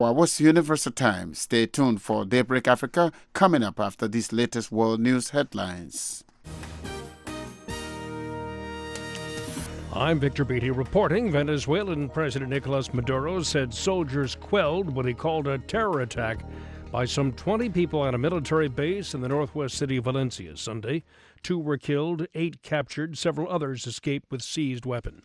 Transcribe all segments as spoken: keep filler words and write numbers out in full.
Well, what's Universal Time? Stay tuned for Daybreak Africa coming up after these latest world news headlines. I'm Victor Beatty reporting. Venezuelan President Nicolas Maduro said soldiers quelled what he called a terror attack by some twenty people on a military base in the northwest city of Valencia Sunday. Two were killed, eight captured, several others escaped with seized weapons.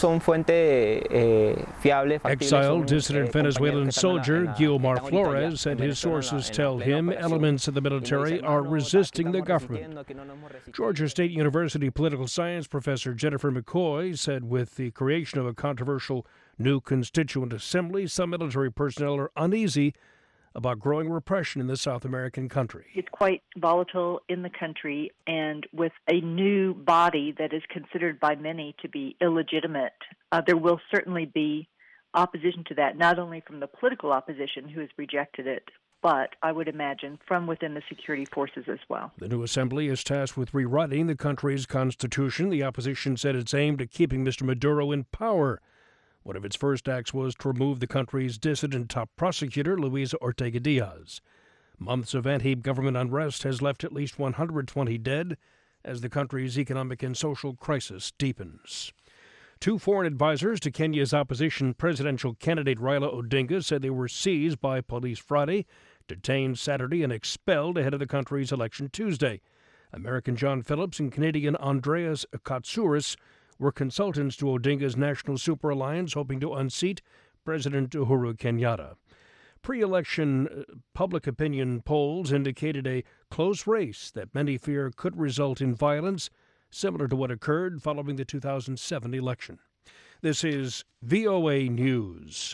Exiled dissident Venezuelan soldier Guilmar Flores said his sources tell him elements of the military are resisting the government. Georgia State University political science professor Jennifer McCoy said with the creation of a controversial new constituent assembly, some military personnel are uneasy about growing repression in the South American country. It's quite volatile in the country, and with a new body that is considered by many to be illegitimate, uh, there will certainly be opposition to that, not only from the political opposition who has rejected it, but I would imagine from within the security forces as well. The new assembly is tasked with rewriting the country's constitution. The opposition said it's aimed at keeping Mister Maduro in power. One of its first acts was to remove the country's dissident top prosecutor, Luisa Ortega Diaz. Months of anti-government unrest has left at least one hundred twenty dead as the country's economic and social crisis deepens. Two foreign advisors to Kenya's opposition presidential candidate Raila Odinga said they were seized by police Friday, detained Saturday, and expelled ahead of the country's election Tuesday. American John Phillips and Canadian Andreas Katsouris were consultants to Odinga's National Super Alliance, hoping to unseat President Uhuru Kenyatta. Pre-election public opinion polls indicated a close race that many fear could result in violence, similar to what occurred following the two thousand seven election. This is V O A News.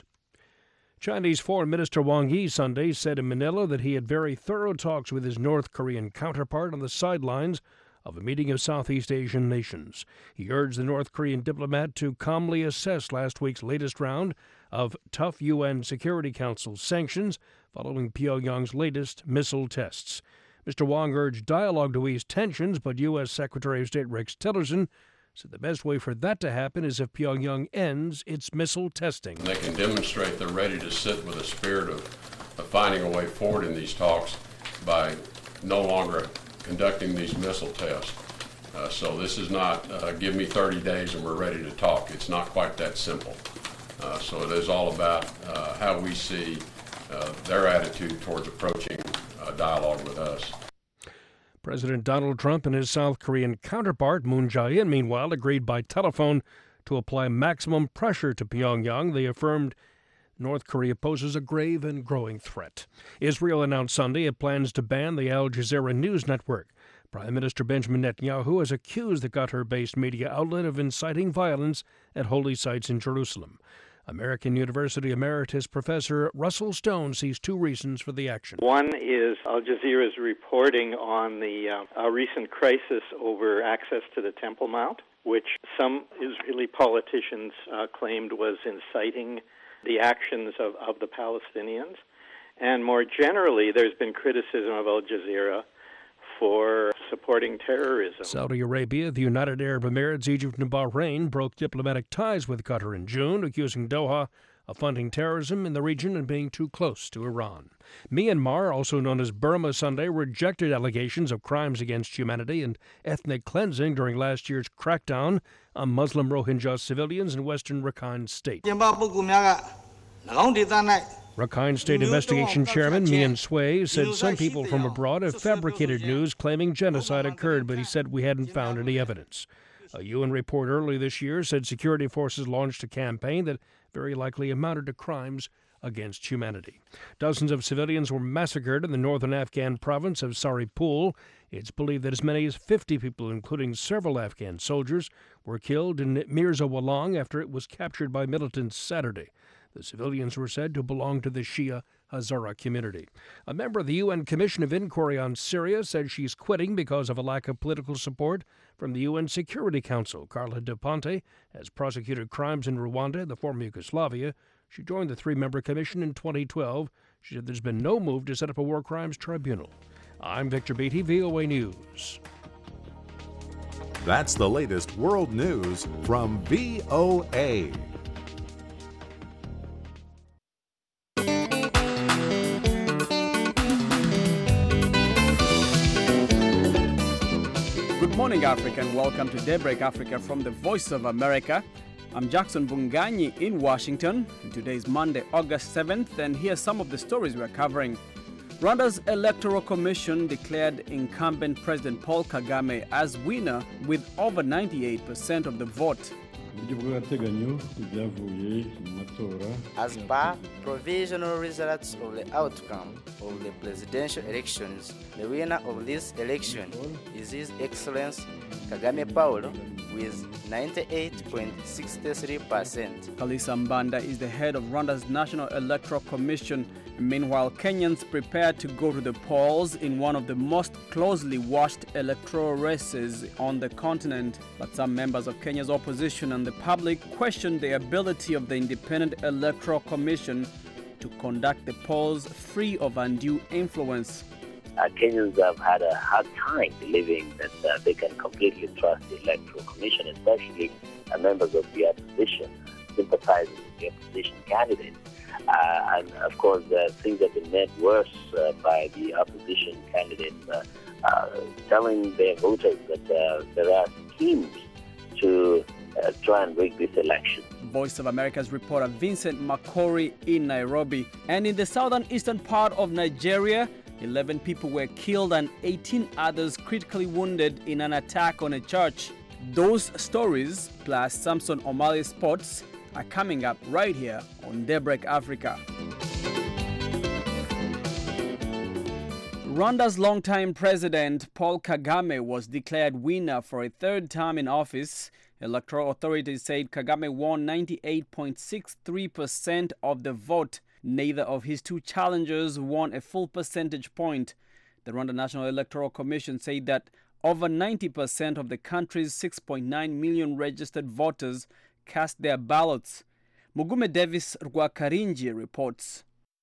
Chinese Foreign Minister Wang Yi Sunday said in Manila that he had very thorough talks with his North Korean counterpart on the sidelines of a meeting of Southeast Asian nations. He urged the North Korean diplomat to calmly assess last week's latest round of tough U N Security Council sanctions following Pyongyang's latest missile tests. Mister Wang urged dialogue to ease tensions, but U S Secretary of State Rex Tillerson said the best way for that to happen is if Pyongyang ends its missile testing. They can demonstrate they're ready to sit with a spirit of, of finding a way forward in these talks by no longer conducting these missile tests. Uh, so this is not uh, give me thirty days and we're ready to talk. It's not quite that simple. Uh, so it is all about uh, how we see uh, their attitude towards approaching uh, dialogue with us. President Donald Trump and his South Korean counterpart, Moon Jae-in, meanwhile, agreed by telephone to apply maximum pressure to Pyongyang. They affirmed North Korea poses a grave and growing threat. Israel announced Sunday it plans to ban the Al Jazeera news network. Prime Minister Benjamin Netanyahu has accused the Qatar-based media outlet of inciting violence at holy sites in Jerusalem. American University Emeritus Professor Russell Stone sees two reasons for the action. One is Al Jazeera's reporting on the uh, recent crisis over access to the Temple Mount, which some Israeli politicians uh, claimed was inciting the actions of, of the Palestinians. And more generally, there's been criticism of Al Jazeera for supporting terrorism. Saudi Arabia, the United Arab Emirates, Egypt, and Bahrain broke diplomatic ties with Qatar in June, accusing Doha of funding terrorism in the region and being too close to Iran. Myanmar, also known as Burma, Sunday rejected allegations of crimes against humanity and ethnic cleansing during last year's crackdown on Muslim Rohingya civilians in western Rakhine State. Rakhine State Investigation Chairman Mian Sway said some people from abroad have fabricated news claiming genocide occurred, but he said we hadn't found any evidence. A U N report early this year said security forces launched a campaign that very likely amounted to crimes against humanity. Dozens of civilians were massacred in the northern Afghan province of Saripul. It's believed that as many as fifty people, including several Afghan soldiers, were killed in Mirza Walang after it was captured by militants Saturday. The civilians were said to belong to the Shia Hazara community. A member of the U N Commission of Inquiry on Syria said she's quitting because of a lack of political support from the U N Security Council. Carla De Ponte has prosecuted crimes in Rwanda, the former Yugoslavia. She joined the three-member commission in twenty twelve. She said there's been no move to set up a war crimes tribunal. I'm Victor Beatty, V O A News. That's the latest world news from V O A. morning, Africa, and welcome to Daybreak Africa from the Voice of America. I'm Jackson Bunganyi in Washington, and today is Monday, August seventh, and here's some of the stories we're covering. Rwanda's Electoral Commission declared incumbent President Paul Kagame as winner with over ninety-eight percent of the vote. As per provisional results of the outcome of the presidential elections, the winner of this election is His Excellency Kagame Paul with ninety-eight point six three percent. Kalisa Mbanda is the head of Rwanda's National Electoral Commission. Meanwhile, Kenyans prepare to go to the polls in one of the most closely watched electoral races on the continent. But some members of Kenya's opposition and the public question the ability of the Independent Electoral Commission to conduct the polls free of undue influence. Uh, Kenyans have had a hard time believing that uh, they can completely trust the Electoral Commission, especially uh, members of the opposition sympathizing with the opposition candidates. Uh, and of course, uh, things have been made worse uh, by the opposition candidates uh, uh, telling their voters that uh, there are schemes to uh, try and rig this election. Voice of America's reporter Vincent Makori in Nairobi. And in the southern eastern part of Nigeria, eleven people were killed and eighteen others critically wounded in an attack on a church. Those stories, plus Samson Omali Sports, are coming up right here on Daybreak Africa. Rwanda's longtime president, Paul Kagame, was declared winner for a third term in office. Electoral authorities said Kagame won ninety-eight point six three percent of the vote. Neither of his two challengers won a full percentage point. The Rwanda National Electoral Commission said that over ninety percent of the country's six point nine million registered voters cast their ballots. Mugume Davis Rwakarinji reports.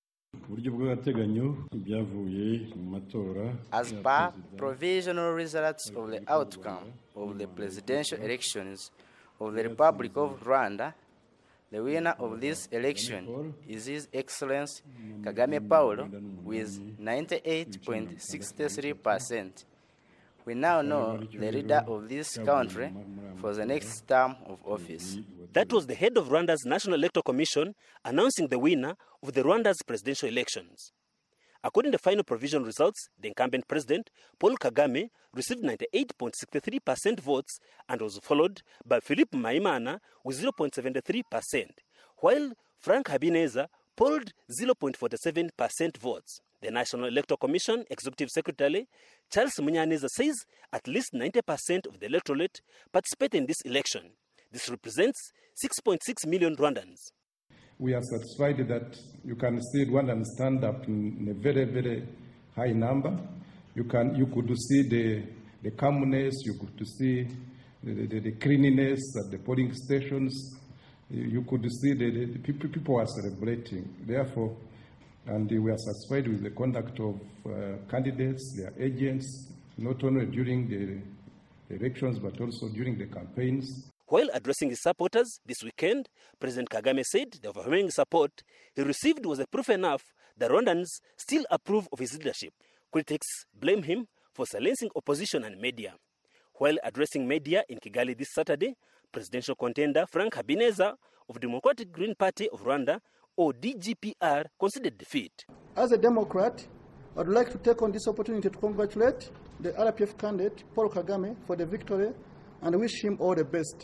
As per provisional results of the outcome of the presidential elections of the Republic of Rwanda, the winner of this election is His Excellency Kagame Paul with ninety-eight point six three percent. We now know the leader of this country for the next term of office. That was the head of Rwanda's National Electoral Commission announcing the winner of the Rwanda's presidential elections. According to final provisional results, the incumbent president, Paul Kagame, received ninety-eight point six three percent votes and was followed by Philippe Maimana with zero point seven three percent, while Frank Habineza polled zero point four seven percent votes. The National Electoral Commission Executive Secretary, Charles Munyaneza, says at least ninety percent of the electorate participate in this election. This represents six point six million Rwandans. We are satisfied that you can see Rwandans stand up in a very, very high number. You can, you could see the, the calmness, you could see the, the, the cleanliness at the polling stations. You could see the, the, the people, people are celebrating. Therefore, and we are satisfied with the conduct of uh, candidates, their agents, not only during the elections but also during the campaigns. While addressing his supporters this weekend, President Kagame said the overwhelming support he received was a proof enough that Rwandans still approve of his leadership. Critics blame him for silencing opposition and media. While addressing media in Kigali this Saturday, presidential contender Frank Habineza of the Democratic Green Party of Rwanda, or D G P R, conceded defeat. As a Democrat, I'd like to take on this opportunity to congratulate the R P F candidate, Paul Kagame, for the victory and wish him all the best.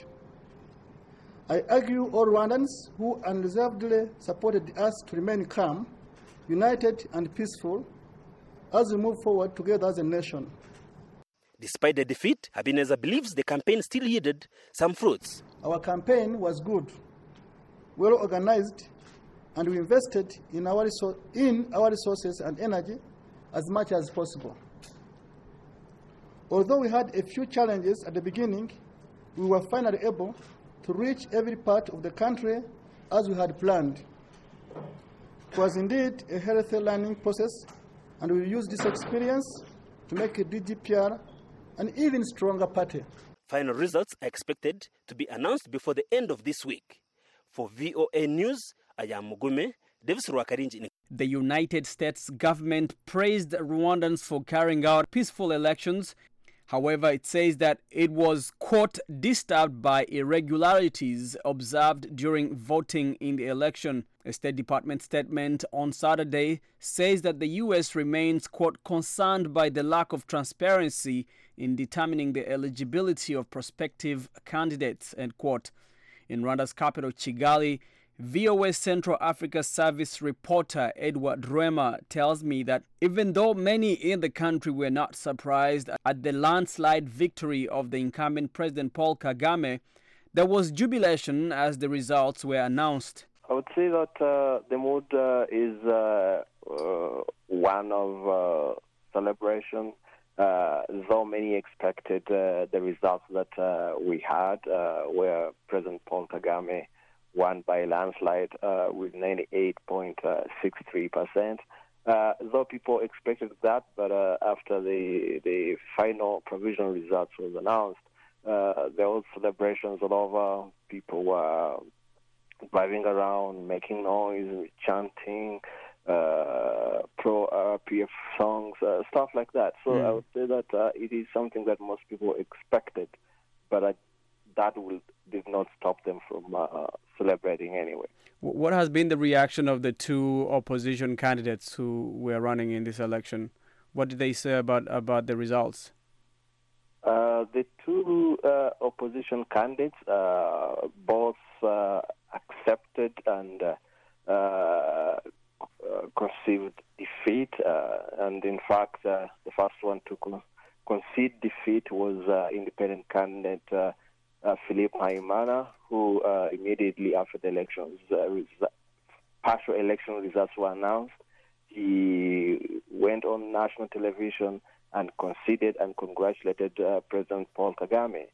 I urge all Rwandans who unreservedly supported us to remain calm, united and peaceful as we move forward together as a nation. Despite the defeat, Habineza believes the campaign still yielded some fruits. Our campaign was good, well organized, and we invested in our, in our resources and energy as much as possible. Although we had a few challenges at the beginning, we were finally able to reach every part of the country as we had planned. It was indeed a healthy learning process, and we used this experience to make a D G P R an even stronger party. Final results are expected to be announced before the end of this week. For V O A News, I am Mugume Davis Rwakarinji. The United States government praised Rwandans for carrying out peaceful elections. However, it says that it was, quote, disturbed by irregularities observed during voting in the election. A State Department statement on Saturday says that the U S remains, quote, concerned by the lack of transparency in determining the eligibility of prospective candidates, end quote. In Rwanda's capital, Kigali, V O A Central Africa Service reporter Edward Rwema tells me that even though many in the country were not surprised at the landslide victory of the incumbent President Paul Kagame, there was jubilation as the results were announced. I would say that uh, the mood uh, is uh, uh, one of uh, celebration, uh, though many expected uh, the results that uh, we had, uh, where President Paul Kagame won by a landslide uh, with ninety-eight point six three percent. Uh, though people expected that, but uh, after the the final provisional results was announced, uh, there was celebrations all over. People were driving around, making noise, chanting, uh, pro-R P F songs, uh, stuff like that. So mm. I would say that uh, it is something that most people expected, but I, that will did not stop them from uh, celebrating anyway. What has been the reaction of the two opposition candidates who were running in this election? What did they say about, about the results? Uh, the two uh, opposition candidates uh, both uh, accepted and uh, uh, conceived defeat, uh, and in fact, uh, the first one to con- concede defeat was uh, independent candidate uh, uh, Philippe Mpayimana, who uh, immediately after the elections, uh, res- partial election results were announced, he went on national television and conceded and congratulated uh, President Paul Kagame.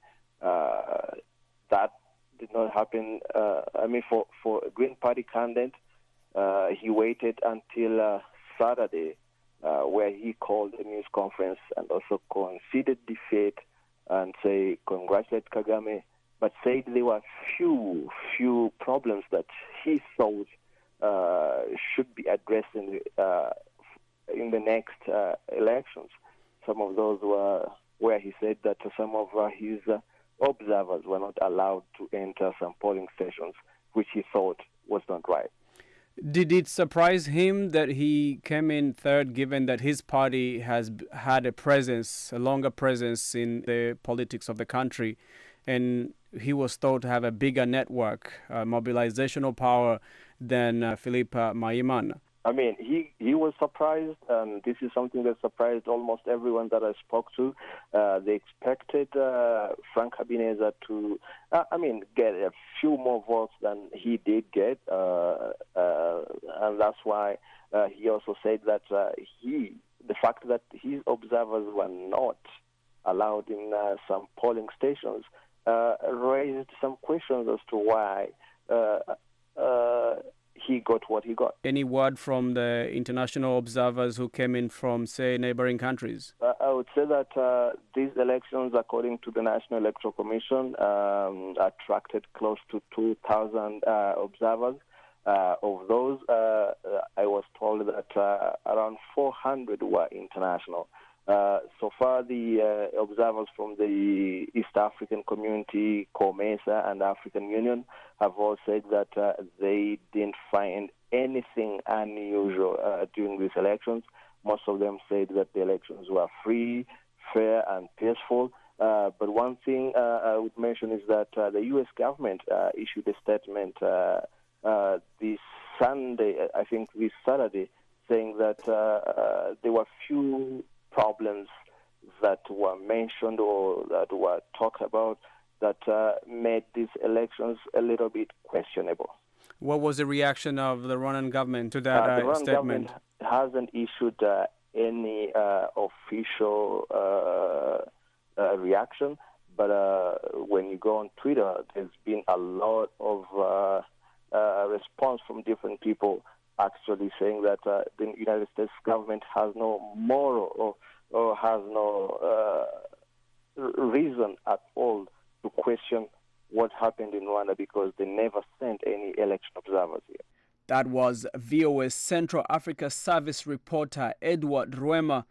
Uh, that did not happen. Uh, I mean, for, for a Green Party candidate, uh, he waited until uh, Saturday, uh, where he called a news conference and also conceded defeat and say congratulate Kagame, but said there were few, few problems that he thought uh, should be addressed in the, uh, in the next uh, elections. Some of those were where he said that some of uh, his uh, observers were not allowed to enter some polling stations, which he thought was not right. Did it surprise him that he came in third, given that his party has had a presence, a longer presence in the politics of the country, and he was thought to have a bigger network, uh, mobilizational power than uh, Philippe Mpayimana? I mean, he, he was surprised, and this is something that surprised almost everyone that I spoke to. Uh, they expected uh, Frank Habineza to, uh, I mean, get a few more votes than he did get, uh, uh, and that's why uh, he also said that uh, he, the fact that his observers were not allowed in uh, some polling stations uh, raised some questions as to why uh, uh, he got what he got. Any word from the international observers who came in from, say, neighboring countries? Uh, I would say that uh, these elections, according to the National Electoral Commission, um, attracted close to two thousand uh, observers. Uh, of those, uh, I was told that uh, around four hundred were international. Uh, so far, the uh, observers from the East African Community, COMESA, and African Union have all said that uh, they didn't find anything unusual uh, during these elections. Most of them said that the elections were free, fair, and peaceful. Uh, but one thing uh, I would mention is that uh, the U S government uh, issued a statement uh, uh, this Sunday, I think this Saturday, saying that uh, uh, there were few problems that were mentioned or that were talked about that uh, made these elections a little bit questionable. What was the reaction of the Rwandan government to that uh, the uh, Rwandan statement? Government hasn't issued uh, any uh, official uh, uh, reaction, but uh, when you go on Twitter, there's been a lot of uh, uh, response from different people actually saying that uh, the United States government has no moral or, or has no uh, reason at all to question what happened in Rwanda because they never sent any election observers here. That was V O A's Central Africa Service reporter Edward Rwema.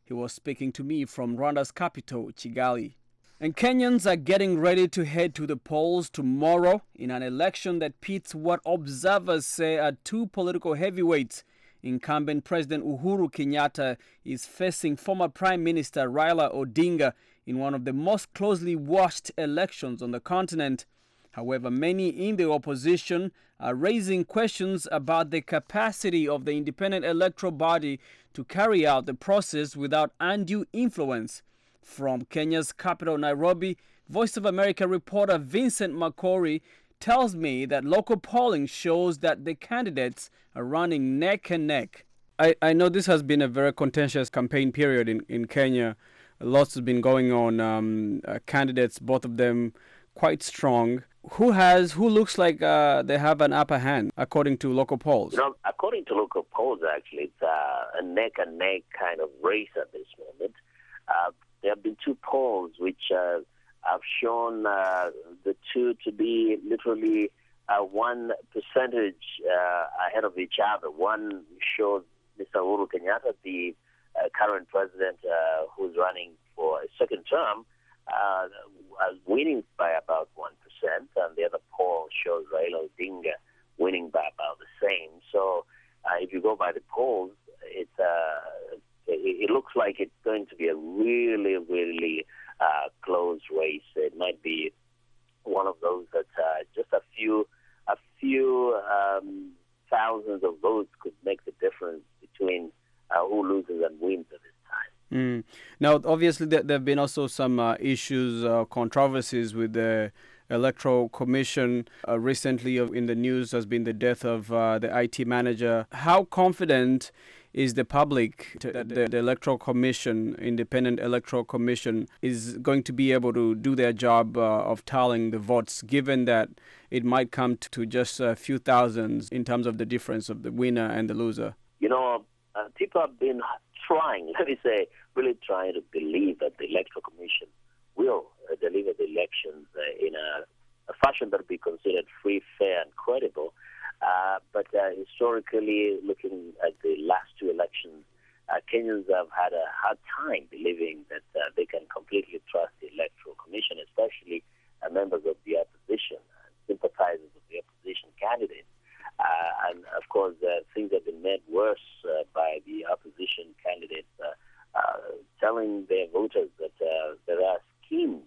He was speaking to me from Rwanda's capital, Kigali. And Kenyans are getting ready to head to the polls tomorrow in an election that pits what observers say are two political heavyweights. Incumbent President Uhuru Kenyatta is facing former Prime Minister Raila Odinga in one of the most closely watched elections on the continent. However, many in the opposition are raising questions about the capacity of the independent electoral body to carry out the process without undue influence. From Kenya's capital, Nairobi, Voice of America reporter Vincent Makori tells me that local polling shows that the candidates are running neck and neck. I, I know this has been a very contentious campaign period in, in Kenya. Lots has been going on. Um, uh, candidates, both of them quite strong. Who has, who looks like uh, they have an upper hand, according to local polls? You know, according to local polls, actually, it's uh, a neck and neck kind of race at this moment. Uh, there have been two polls which uh, have shown uh, the two to be literally uh, one percentage uh, ahead of each other. One shows Mister Uhuru Kenyatta, the uh, current president uh, who's running for a second term, uh, as winning by about one percent, and the other poll shows Raila Odinga winning by about the same. So uh, if you go by the polls, it, uh, it, it looks like it's going to be a really, really uh, close race. It might be one of those that uh, just a few, a few um, thousands of votes could make the difference between uh, who loses and wins at this time. Mm. Now, obviously, there, there have been also some uh, issues, uh, controversies with the Electoral Commission. Uh, recently in the news has been the death of uh, the I T manager. How confident is the public that the, the Electoral Commission, Independent Electoral Commission, is going to be able to do their job uh, of tallying the votes, given that it might come to just a few thousands in terms of the difference of the winner and the loser? You know, uh, people have been trying, let me say, really trying to believe that the Electoral Commission will uh, deliver the elections uh, in a, a fashion that will be considered free, fair, and credible. Uh, but uh, historically, looking at the last two elections, uh, Kenyans have had a hard time believing that uh, they can completely trust the Electoral Commission, especially uh, members of the opposition, uh, sympathizers of the opposition candidates. Uh, and, of course, uh, things have been made worse uh, by the opposition candidates uh, uh, telling their voters that uh, there are schemes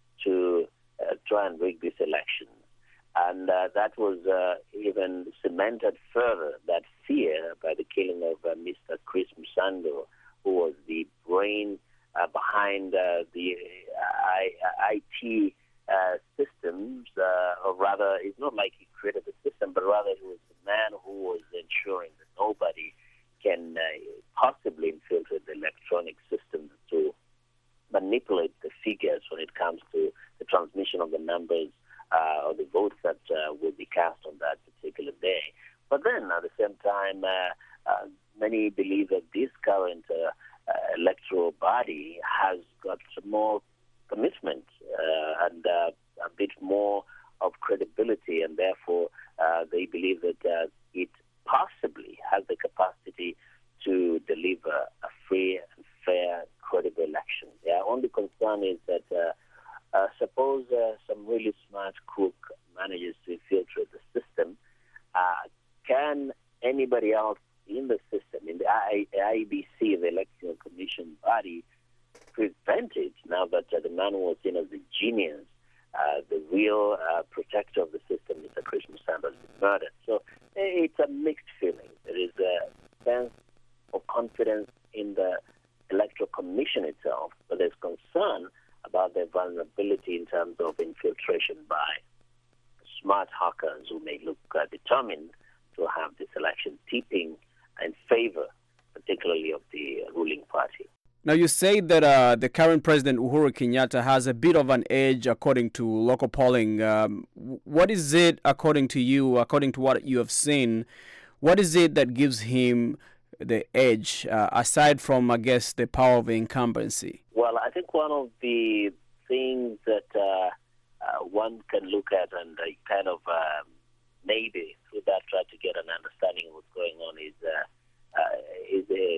to uh, try and rig this election. And uh, that was uh, even cemented further, that fear, by the killing of uh, Mister Chris Musando, who was the brain uh, behind uh, the I T uh, systems, uh, or rather, it's not like he created the system, but rather he was the man who was ensuring that nobody can uh, possibly infiltrate the electronic system to manipulate the figures when it comes to the transmission of the numbers uh, or the votes that uh, will be cast on that particular day. But then, at the same time, uh, uh, many believe that this current uh, uh, electoral body has got more commitment uh, and uh, a bit more of credibility, and therefore uh, they believe that uh, it possibly has the capacity to deliver a free and fair, credible election. Their only concern is that uh, uh, suppose uh, some really smart crook manages to infiltrate the system, uh, can anybody else in the system, in the I B C, the Election Commission body, prevent it now that uh, the man who was seen as the genius, uh, the real uh, protector of the system, Mister Chris Musando, has been murdered? So it's a mixed feeling. There is a sense of confidence in the Electoral Commission itself, but there's concern about their vulnerability in terms of infiltration by smart hackers who may look uh, determined to have this election tipping in favor, particularly of the ruling party. Now, you say that uh, the current president, Uhuru Kenyatta, has a bit of an edge according to local polling. Um, what is it, according to you, according to what you have seen, what is it that gives him the edge, uh, aside from, I guess, the power of incumbency? Well, I think one of the things that uh, uh, one can look at and uh, kind of uh, maybe through that try to get an understanding of what's going on is uh, uh, is a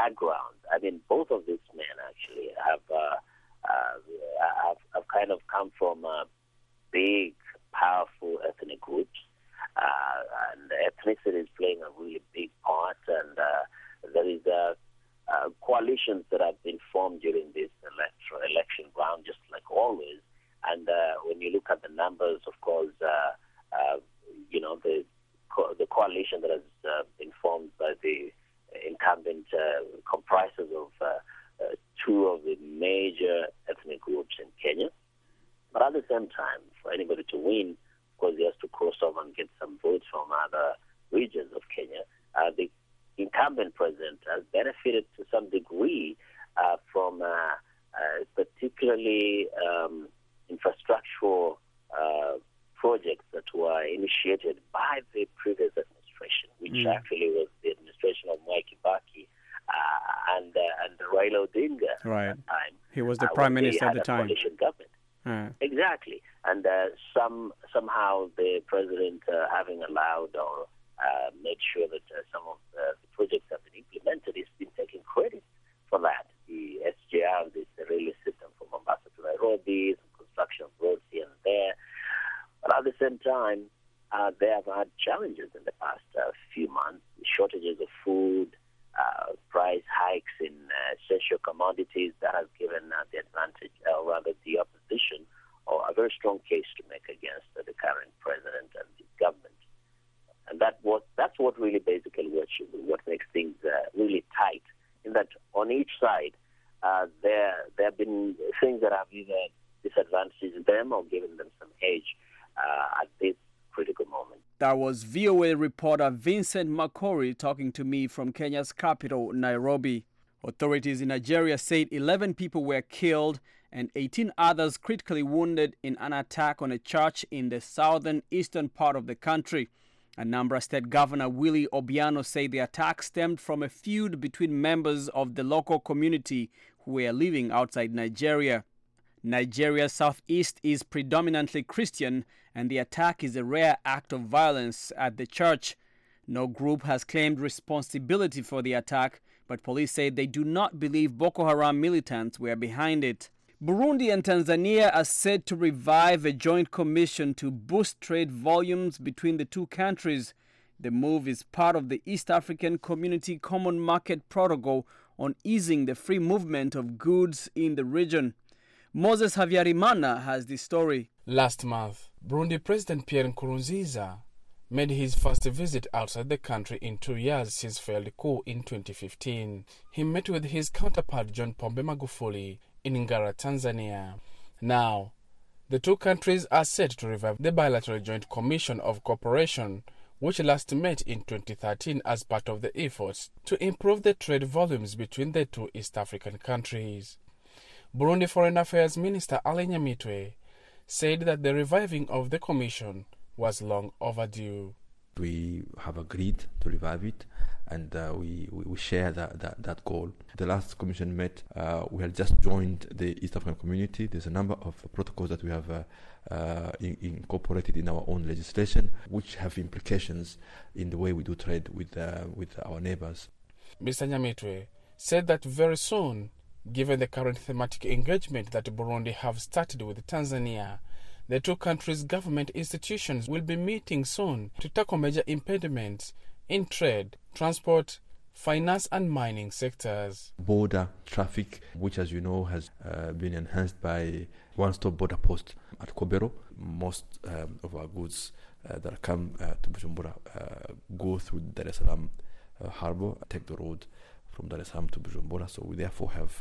backgrounds. I mean, both of these men actually have uh, uh, have, have kind of come from uh, big, powerful ethnic groups, uh, and ethnicity is playing a really big part. And uh, there is uh, uh, coalitions that have been formed during this election election round, just like always. And uh, when you look at the numbers, of course, uh, uh, you know the co- the coalition that has uh, been formed by the incumbent uh, comprises of uh, uh, two of the major ethnic groups in Kenya. But at the same time, for anybody to win, of course, he has to cross over and get some votes from other regions of Kenya. Uh, the incumbent president has benefited to some degree uh, from uh, uh, particularly um, infrastructural uh, projects that were initiated by the previous administration, which mm. actually was the administration of Mwai Kibaki uh, and uh, and Raila Odinga right. at the time. He was the uh, prime minister at the a time. Coalition government. Uh. Exactly. And uh, some somehow the president, uh, having allowed or uh, made sure that uh, some of uh, the projects have been implemented, he's been taking credit for that. The S G R, this railway system from Mombasa to Nairobi, some construction of roads here and there. But at the same time, uh, they have had challenges in the past uh, few months, shortages of food, uh, price hikes in uh, essential commodities that has given uh, the advantage, or uh, rather the opposition, or a very strong case to make against uh, the current president and his government. And that what that's what really basically what, what makes things uh, really tight, in that on each side, uh, there there have been things that have either disadvantaged them or given them some edge uh, at this critical moment. That was V O A reporter Vincent Makori talking to me from Kenya's capital, Nairobi. Authorities in Nigeria said eleven people were killed and eighteen others critically wounded in an attack on a church in the southern eastern part of the country. Anambra State Governor Willie Obiano said the attack stemmed from a feud between members of the local community who were living outside Nigeria. Nigeria's southeast is predominantly Christian, and the attack is a rare act of violence at the church. No group has claimed responsibility for the attack, but police say they do not believe Boko Haram militants were behind it. Burundi and Tanzania are said to revive a joint commission to boost trade volumes between the two countries. The move is part of the East African Community Common Market Protocol on easing the free movement of goods in the region. Moses Havyarimana has the story. Last month, Burundi President Pierre Nkurunziza made his first visit outside the country in two years since failed coup in twenty fifteen. He met with his counterpart John Pombe Magufuli in Ngara, Tanzania. Now, the two countries are set to revive the bilateral joint commission of cooperation, which last met in twenty thirteen as part of the efforts to improve the trade volumes between the two East African countries. Burundi Foreign Affairs Minister Ali Nyamitwe said that the reviving of the commission was long overdue. We have agreed to revive it, and uh, we, we share that, that, that goal. The last commission met, uh, we had just joined the East African community. There's a number of protocols that we have uh, uh, in, incorporated in our own legislation, which have implications in the way we do trade with, uh, with our neighbors. Mister Nyamitwe said that very soon, given the current thematic engagement that Burundi have started with Tanzania, the two countries' government institutions will be meeting soon to tackle major impediments in trade, transport, finance and mining sectors. Border traffic, which as you know has uh, been enhanced by one-stop border post at Kobero. Most um, of our goods uh, that come uh, to Bujumbura uh, go through Dar es Salaam uh, harbour, take the road from Dar es Salaam to Bujumbura. So we therefore have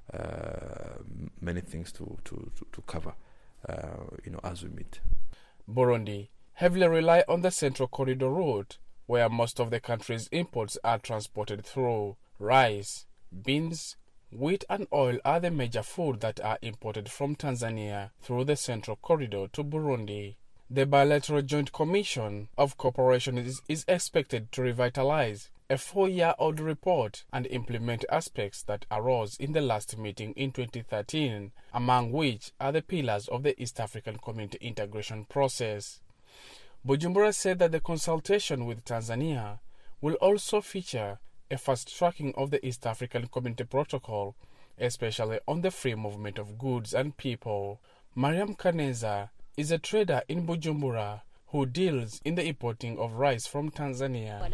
uh, many things to, to, to, to cover. Uh, you know, as we meet. Burundi heavily rely on the Central Corridor route, where most of the country's imports are transported through. Rice, beans, wheat and oil are the major food that are imported from Tanzania through the Central Corridor to Burundi. The bilateral joint commission of cooperation is, is expected to revitalize a four-year-old report and implement aspects that arose in the last meeting in twenty thirteen, among which are the pillars of the East African Community integration process. Bujumbura said that the consultation with Tanzania will also feature a fast-tracking of the East African Community Protocol, especially on the free movement of goods and people. Mariam Kaneza is a trader in Bujumbura who deals in the importing of rice from Tanzania.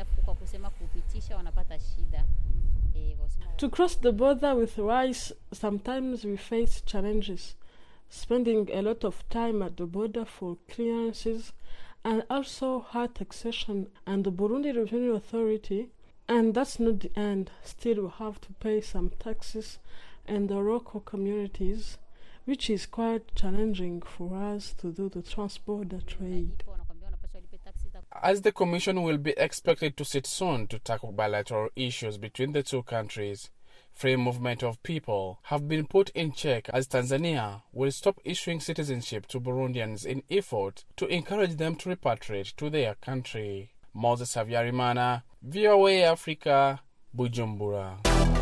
To cross the border with rice, sometimes we face challenges, spending a lot of time at the border for clearances and also high taxation and the Burundi Revenue Authority. And that's not the end. Still, we have to pay some taxes in the local communities, which is quite challenging for us to do the transborder trade. As the Commission will be expected to sit soon to tackle bilateral issues between the two countries, free movement of people have been put in check as Tanzania will stop issuing citizenship to Burundians in effort to encourage them to repatriate to their country. Moses Havyarimana, V O A Africa, Bujumbura.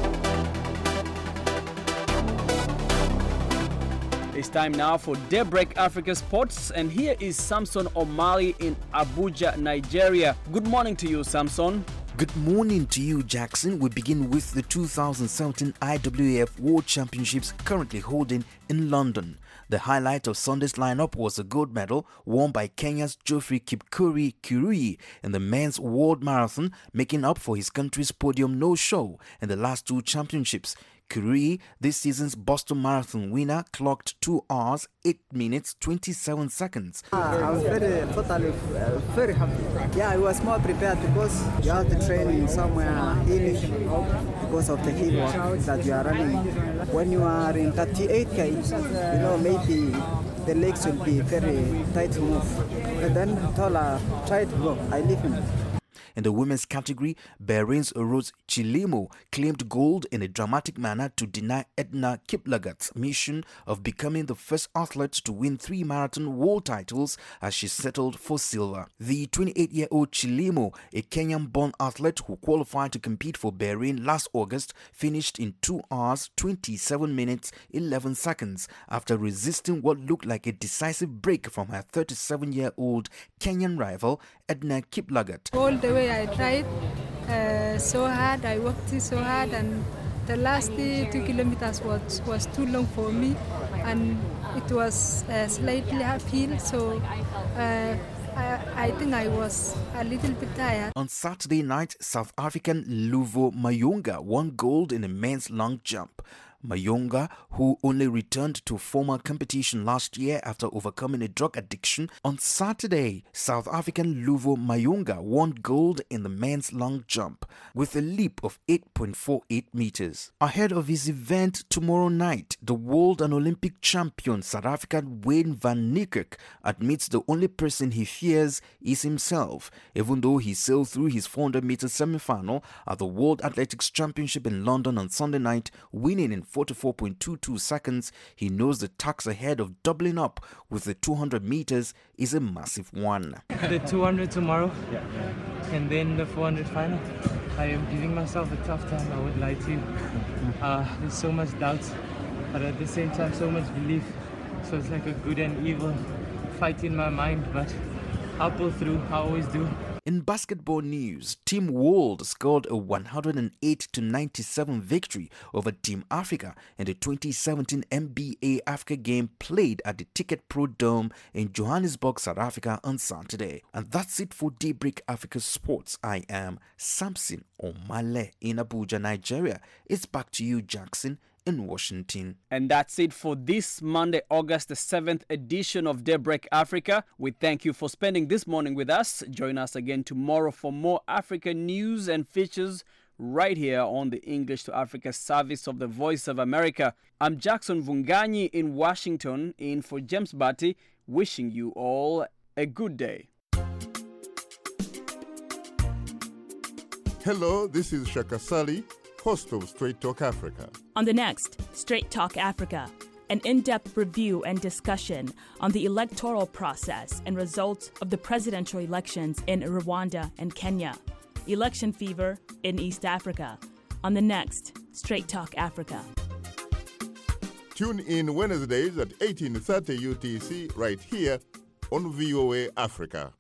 It's time now for Daybreak Africa Sports, and here is Samson Omali in Abuja, Nigeria. Good morning to you, Samson. Good morning to you, Jackson. We begin with the two thousand seventeen I W A F World Championships currently holding in London. The highlight of Sunday's lineup was a gold medal won by Kenya's Geoffrey Kipkuri Kirui in the men's world marathon, making up for his country's podium no-show in the last two championships. Kirui, this season's Boston Marathon winner, clocked two hours, eight minutes, twenty-seven seconds. I was very, totally, uh, very happy. Yeah, I was more prepared because you have to train somewhere hilly because of the hill walk that you are running. When you are in thirty-eight K, you know, maybe the legs will be very tight to move. But then Tola tried to go. I leave him. In the women's category, Bahrain's Rose Chilimo claimed gold in a dramatic manner to deny Edna Kiplagat's mission of becoming the first athlete to win three marathon world titles as she settled for silver. The twenty-eight-year-old Chilimo, a Kenyan-born athlete who qualified to compete for Bahrain last August, finished in two hours, twenty-seven minutes, eleven seconds after resisting what looked like a decisive break from her thirty-seven-year-old Kenyan rival, Edna Kiplagat. All the way I tried uh, so hard, I worked so hard, and the last uh, two kilometers was, was too long for me, and it was uh, slightly uphill, so uh, I, I think I was a little bit tired. On Saturday night, South African Luvo Mayunga won gold in a men's long jump. Mayunga, who only returned to formal competition last year after overcoming a drug addiction, on Saturday, South African Luvo Mayunga won gold in the men's long jump with a leap of eight point four eight meters. Ahead of his event tomorrow night, the world and Olympic champion South African Wayne van Niekerk admits the only person he fears is himself, even though he sailed through his four hundred meter semi-final at the World Athletics Championship in London on Sunday night, winning in forty-four point two two seconds. He knows the task ahead of doubling up with the two hundred meters is a massive one. The two hundred tomorrow, and then the four hundred final. I am giving myself a tough time, I would lie to you. Uh, there's so much doubt, but at the same time so much belief. So it's like a good and evil fight in my mind, but I'll pull through, I always do. In basketball news, Team World scored a one hundred eight to ninety-seven victory over Team Africa in the twenty seventeen N B A Africa game played at the Ticket Pro Dome in Johannesburg, South Africa on Saturday. And that's it for Daybreak Africa Sports. I am Samson Omale in Abuja, Nigeria. It's back to you, Jackson, in Washington. And that's it for this Monday, August the seventh edition of Daybreak Africa. We thank you for spending this morning with us. Join us again tomorrow for more African news and features right here on the English to Africa service of the Voice of America. I'm Jackson Vunganyi in Washington, in for James Batty, wishing you all a good day. Hello, this is Shaka Sali, host of Straight Talk Africa. On the next Straight Talk Africa, an in-depth review and discussion on the electoral process and results of the presidential elections in Rwanda and Kenya. Election fever in East Africa. On the next Straight Talk Africa. Tune in Wednesdays at eighteen thirty U T C right here on V O A Africa.